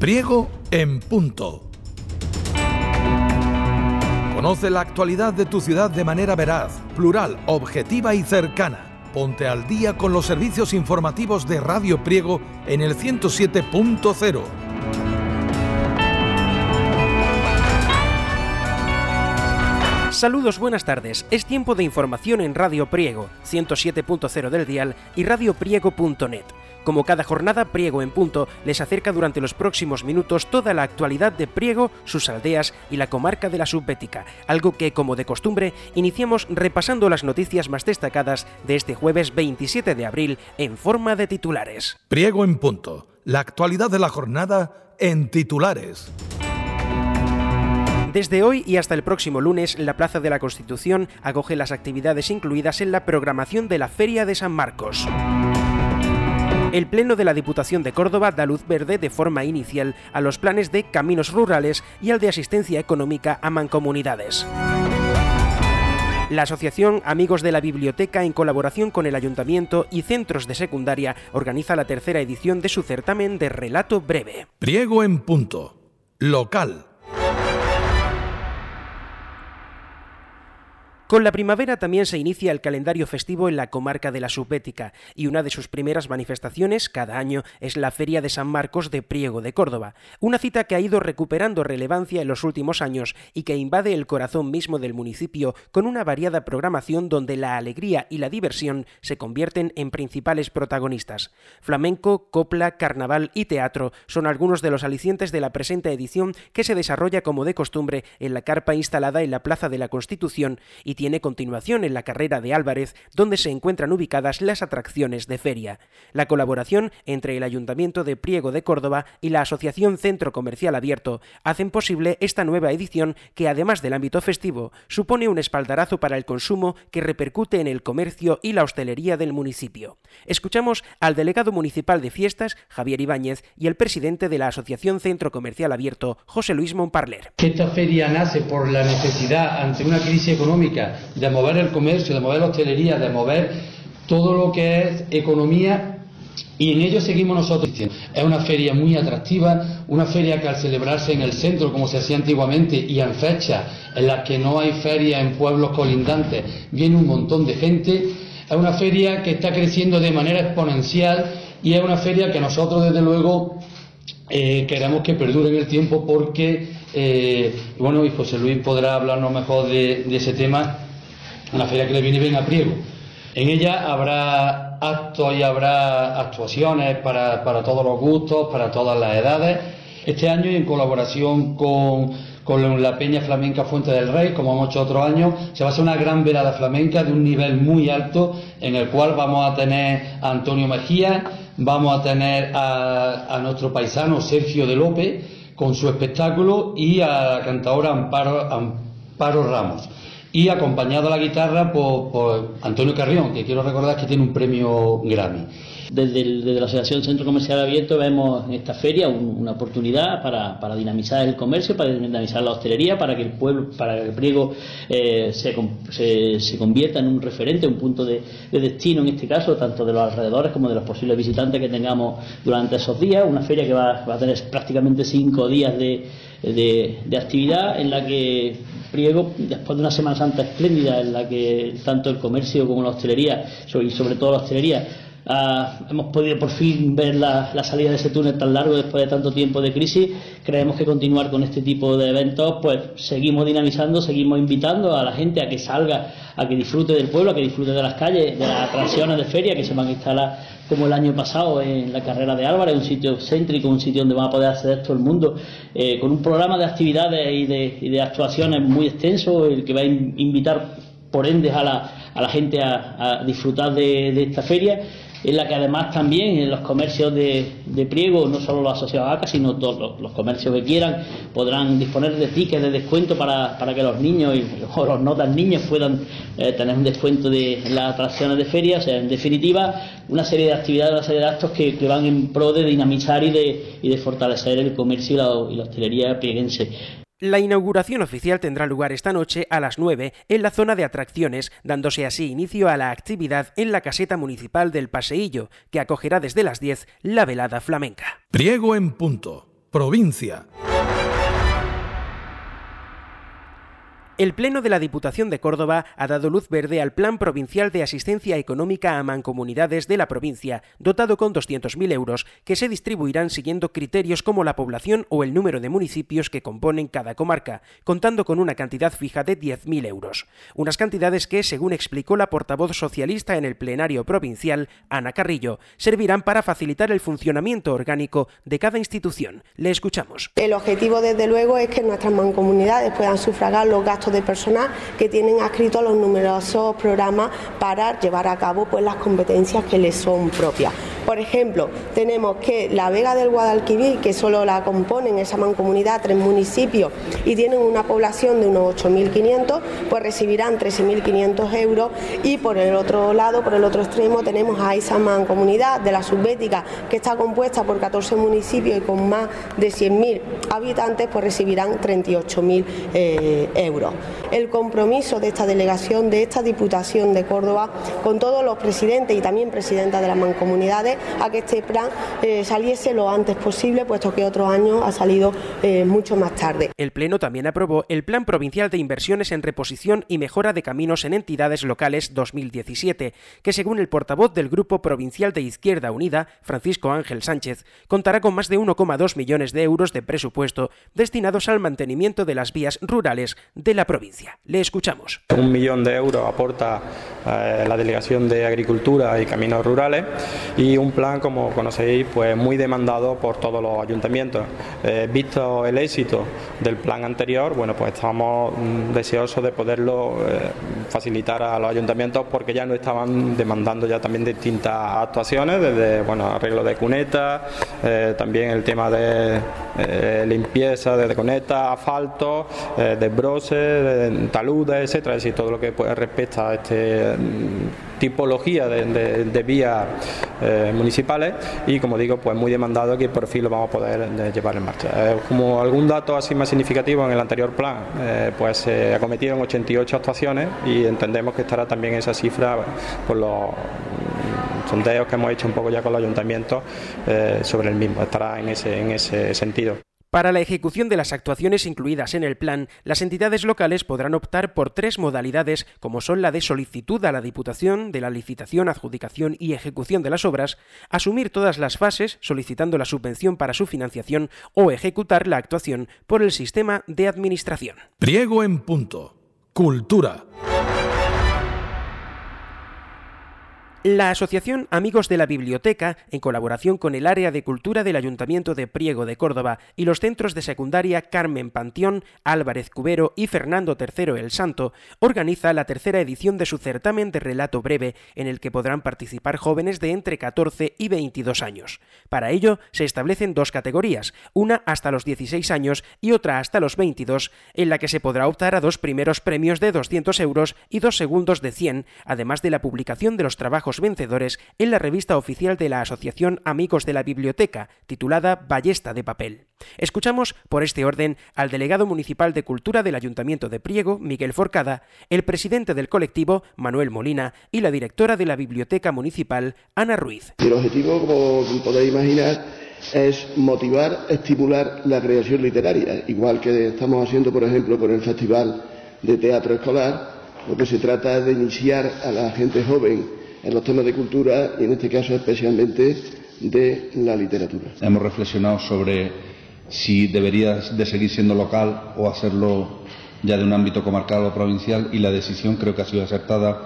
Priego en punto. Conoce la actualidad de tu ciudad de manera veraz, plural, objetiva y cercana. Ponte al día con los servicios informativos de Radio Priego en el 107.0. Saludos, buenas tardes. Es tiempo de información en Radio Priego, 107.0 del dial y radiopriego.net. Como cada jornada, Priego en punto les acerca durante los próximos minutos toda la actualidad de Priego, sus aldeas y la comarca de la Subbética, algo que, como de costumbre, iniciamos repasando las noticias más destacadas de este jueves 27 de abril en forma de titulares. Priego en punto, la actualidad de la jornada en titulares. Desde hoy y hasta el próximo lunes, la Plaza de la Constitución acoge las actividades incluidas en la programación de la Feria de San Marcos. El Pleno de la Diputación de Córdoba da luz verde de forma inicial a los planes de caminos rurales y al de asistencia económica a mancomunidades. La Asociación Amigos de la Biblioteca, en colaboración con el Ayuntamiento y centros de secundaria, organiza la tercera edición de su certamen de relato breve. Priego en punto, local. Con la primavera también se inicia el calendario festivo en la comarca de la Subbética y una de sus primeras manifestaciones cada año es la Feria de San Marcos de Priego de Córdoba, una cita que ha ido recuperando relevancia en los últimos años y que invade el corazón mismo del municipio con una variada programación donde la alegría y la diversión se convierten en principales protagonistas. Flamenco, copla, carnaval y teatro son algunos de los alicientes de la presente edición que se desarrolla como de costumbre en la carpa instalada en la Plaza de la Constitución y tiene continuación en la Carrera de Álvarez, donde se encuentran ubicadas las atracciones de feria. La colaboración entre el Ayuntamiento de Priego de Córdoba y la Asociación Centro Comercial Abierto hacen posible esta nueva edición que, además del ámbito festivo, supone un espaldarazo para el consumo que repercute en el comercio y la hostelería del municipio. Escuchamos al delegado municipal de fiestas, Javier Ibáñez, y el presidente de la Asociación Centro Comercial Abierto, José Luis Montparler. Esta feria nace por la necesidad, ante una crisis económica, de mover el comercio, de mover la hostelería, de mover todo lo que es economía, y en ello seguimos nosotros. Es una feria muy atractiva, una feria que al celebrarse en el centro, como se hacía antiguamente, y en fechas en las que no hay feria en pueblos colindantes, viene un montón de gente. Es una feria que está creciendo de manera exponencial y es una feria que nosotros, desde luego, queremos que perdure en el tiempo porque, y José Luis podrá hablarnos mejor de ese tema, una feria que le viene bien a Priego. En ella habrá actos y habrá actuaciones para todos los gustos, para todas las edades. Este año, en colaboración con la Peña Flamenca Fuente del Rey, como hemos hecho otros años, se va a hacer una gran velada flamenca de un nivel muy alto, en el cual vamos a tener a Antonio Mejía, vamos a tener a nuestro paisano Sergio de López con su espectáculo y a la cantadora Amparo Ramos, y acompañado a la guitarra por Antonio Carrión, que quiero recordar que tiene un premio Grammy. Desde la Asociación Centro Comercial Abierto vemos en esta feria una oportunidad para dinamizar el comercio, para dinamizar la hostelería, para que el pueblo, para que el Priego se convierta en un referente, un punto de destino en este caso, tanto de los alrededores como de los posibles visitantes que tengamos durante esos días. Una feria que va a tener prácticamente 5 días de actividad, en la que Priego, después de una Semana Santa espléndida en la que tanto el comercio como la hostelería, y sobre todo la hostelería, hemos podido por fin ver la salida de ese túnel tan largo después de tanto tiempo de crisis. Creemos que continuar con este tipo de eventos, pues seguimos dinamizando, seguimos invitando a la gente a que salga, a que disfrute del pueblo, a que disfrute de las calles, de las atracciones de feria que se van a instalar como el año pasado en la Carrera de Álvarez, un sitio céntrico, un sitio donde va a poder acceder todo el mundo, con un programa de actividades y de actuaciones muy extenso, el que va a invitar por ende a la gente a disfrutar de esta feria, en la que además también en los comercios de Priego, no solo los asociados a ACA, sino todos los comercios que quieran, podrán disponer de tickets de descuento para que los niños o los no tan niños puedan tener un descuento en las atracciones de feria. O sea, en definitiva, una serie de actividades, una serie de actos que van en pro de dinamizar y de fortalecer el comercio y la hostelería prieguense. La inauguración oficial tendrá lugar esta noche a las 9 en la zona de atracciones, dándose así inicio a la actividad en la caseta municipal del Paseillo, que acogerá desde las 10 la velada flamenca. Priego en punto. Provincia. El Pleno de la Diputación de Córdoba ha dado luz verde al Plan Provincial de Asistencia Económica a Mancomunidades de la provincia, dotado con 200.000 euros, que se distribuirán siguiendo criterios como la población o el número de municipios que componen cada comarca, contando con una cantidad fija de 10.000 euros. Unas cantidades que, según explicó la portavoz socialista en el plenario provincial, Ana Carrillo, servirán para facilitar el funcionamiento orgánico de cada institución. Le escuchamos. El objetivo, desde luego, es que nuestras mancomunidades puedan sufragar los gastos de personal que tienen adscritos a los numerosos programas para llevar a cabo las competencias que les son propias. Por ejemplo, tenemos que la Vega del Guadalquivir, que solo la componen esa mancomunidad 3 municipios y tienen una población de unos 8.500, pues recibirán 13.500 euros, y por el otro lado, por el otro extremo, tenemos a esa mancomunidad de la Subbética, que está compuesta por 14 municipios y con más de 100.000 habitantes, pues recibirán 38.000 euros. El compromiso de esta delegación, de esta Diputación de Córdoba, con todos los presidentes y también presidentas de las mancomunidades, a que este plan saliese lo antes posible, puesto que otros años ha salido mucho más tarde. El Pleno también aprobó el Plan Provincial de Inversiones en Reposición y Mejora de Caminos en Entidades Locales 2017, que, según el portavoz del Grupo Provincial de Izquierda Unida, Francisco Ángel Sánchez, contará con más de 1,2 millones de euros de presupuesto destinados al mantenimiento de las vías rurales de la provincia. Le escuchamos. 1 millón de euros aporta la Delegación de Agricultura y Caminos Rurales, y un plan, como conocéis, pues muy demandado por todos los ayuntamientos. Visto el éxito del plan anterior, bueno, pues estamos deseosos de poderlo facilitar a los ayuntamientos, porque ya nos estaban demandando ya también distintas actuaciones, desde arreglo de cunetas, también el tema de limpieza de cunetas, asfalto, desbroses, taludes, etcétera, es decir, todo lo que respecta a esta tipología de vías municipales, y como digo, pues muy demandado, que por fin lo vamos a poder llevar en marcha. Como algún dato así más significativo, en el anterior plan pues se acometieron 88 actuaciones, y entendemos que estará también esa cifra por los sondeos que hemos hecho un poco ya con los ayuntamientos sobre el mismo, estará en ese sentido. Para la ejecución de las actuaciones incluidas en el plan, las entidades locales podrán optar por 3 modalidades, como son la de solicitud a la Diputación, de la licitación, adjudicación y ejecución de las obras, asumir todas las fases solicitando la subvención para su financiación, o ejecutar la actuación por el sistema de administración. Priego en punto. Cultura. La Asociación Amigos de la Biblioteca, en colaboración con el Área de Cultura del Ayuntamiento de Priego de Córdoba y los centros de secundaria Carmen Panteón, Álvarez Cubero y Fernando III el Santo, organiza la 3ª edición de su certamen de relato breve, en el que podrán participar jóvenes de entre 14 y 22 años. Para ello, se establecen 2 categorías, una hasta los 16 años y otra hasta los 22, en la que se podrá optar a 2 primeros premios de 200 euros y 2 segundos de 100, además de la publicación de los trabajos vencedores en la revista oficial de la Asociación Amigos de la Biblioteca, titulada Ballesta de Papel. Escuchamos, por este orden, al delegado municipal de Cultura del Ayuntamiento de Priego, Miguel Forcada, el presidente del colectivo, Manuel Molina, y la directora de la Biblioteca Municipal, Ana Ruiz. El objetivo, como podéis imaginar, es motivar, estimular la creación literaria, igual que estamos haciendo, por ejemplo, con el Festival de Teatro Escolar. Lo que se trata es de iniciar a la gente joven en los temas de cultura, y en este caso especialmente de la literatura. Hemos reflexionado sobre si debería de seguir siendo local o hacerlo ya de un ámbito comarcal o provincial, y la decisión creo que ha sido acertada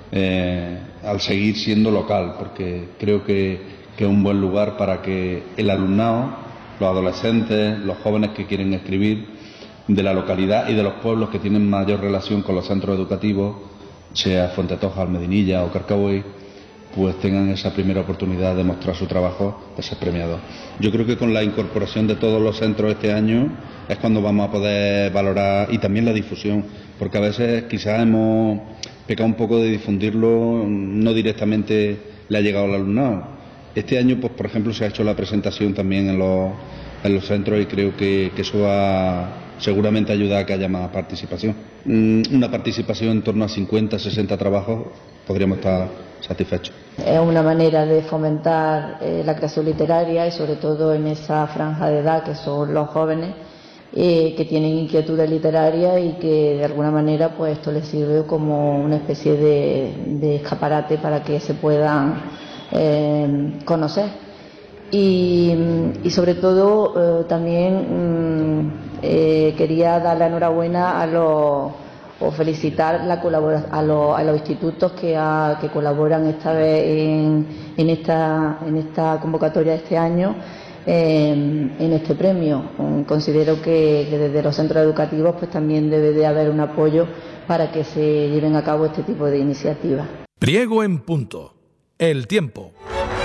al seguir siendo local, porque creo que es un buen lugar para que el alumnado, los adolescentes, los jóvenes que quieren escribir de la localidad y de los pueblos que tienen mayor relación con los centros educativos, sea Fuentetoja, Almedinilla o Carcagüey, pues tengan esa primera oportunidad de mostrar su trabajo, de ser premiados. Yo creo que con la incorporación de todos los centros este año es cuando vamos a poder valorar, y también la difusión, porque a veces quizás hemos pecado un poco de difundirlo, no directamente le ha llegado al alumnado. Este año, pues por ejemplo, se ha hecho la presentación también en los centros, y creo que eso va seguramente ayuda a que haya más participación. Una participación en torno a 50, 60 trabajos podríamos estar satisfechos. Es una manera de fomentar la creación literaria y sobre todo en esa franja de edad que son los jóvenes que tienen inquietudes literarias y que de alguna manera pues esto les sirve como una especie de escaparate para que se puedan conocer. Y sobre todo también quería dar la enhorabuena o felicitar la colaboración a los institutos que colaboran esta vez en esta convocatoria de este año en este premio. Considero que desde los centros educativos pues también debe de haber un apoyo para que se lleven a cabo este tipo de iniciativas. Priego en punto. El tiempo.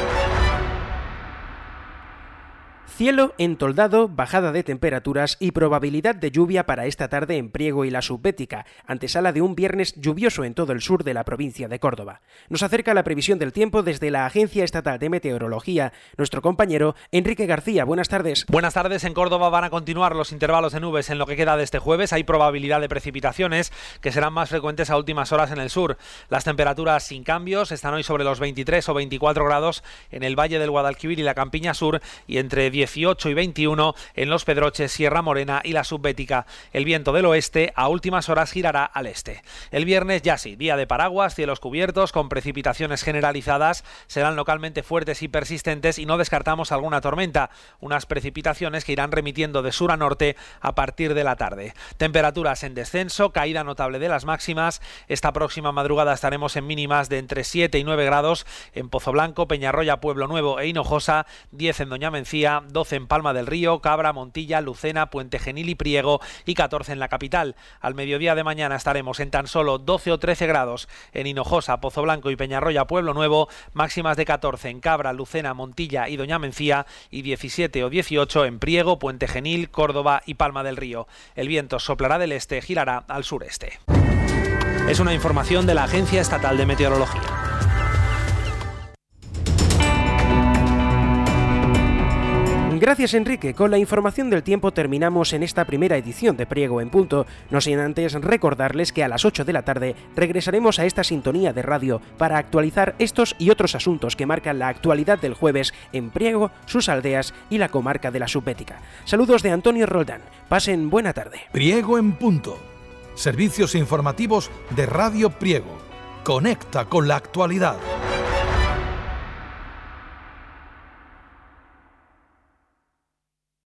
Cielo entoldado, bajada de temperaturas y probabilidad de lluvia para esta tarde en Priego y la Subbética, antesala de un viernes lluvioso en todo el sur de la provincia de Córdoba. Nos acerca la previsión del tiempo desde la Agencia Estatal de Meteorología, nuestro compañero Enrique García. Buenas tardes. Buenas tardes. En Córdoba van a continuar los intervalos de nubes en lo que queda de este jueves. Hay probabilidad de precipitaciones que serán más frecuentes a últimas horas en el sur. Las temperaturas sin cambios están hoy sobre los 23 o 24 grados en el Valle del Guadalquivir y la Campiña Sur y entre 18 y 21 en Los Pedroches, Sierra Morena y la Subbética. El viento del oeste a últimas horas girará al este. El viernes ya sí, día de paraguas, cielos cubiertos con precipitaciones generalizadas, serán localmente fuertes y persistentes y no descartamos alguna tormenta, unas precipitaciones que irán remitiendo de sur a norte a partir de la tarde. Temperaturas en descenso, caída notable de las máximas. Esta próxima madrugada estaremos en mínimas de entre 7 y 9 grados en Pozoblanco, Peñarroya, Pueblo Nuevo e Hinojosa, 10 en Doña Mencía, 12 en Palma del Río, Cabra, Montilla, Lucena, Puente Genil y Priego y 14 en la capital. Al mediodía de mañana estaremos en tan solo 12 o 13 grados en Hinojosa, Pozoblanco y Peñarroya, Pueblo Nuevo, máximas de 14 en Cabra, Lucena, Montilla y Doña Mencía y 17 o 18 en Priego, Puente Genil, Córdoba y Palma del Río. El viento soplará del este, girará al sureste. Es una información de la Agencia Estatal de Meteorología. Gracias, Enrique. Con la información del tiempo terminamos en esta primera edición de Priego en Punto, no sin antes recordarles que a las 8 de la tarde regresaremos a esta sintonía de radio para actualizar estos y otros asuntos que marcan la actualidad del jueves en Priego, sus aldeas y la comarca de la Subbética. Saludos de Antonio Roldán. Pasen buena tarde. Priego en Punto. Servicios informativos de Radio Priego. Conecta con la actualidad.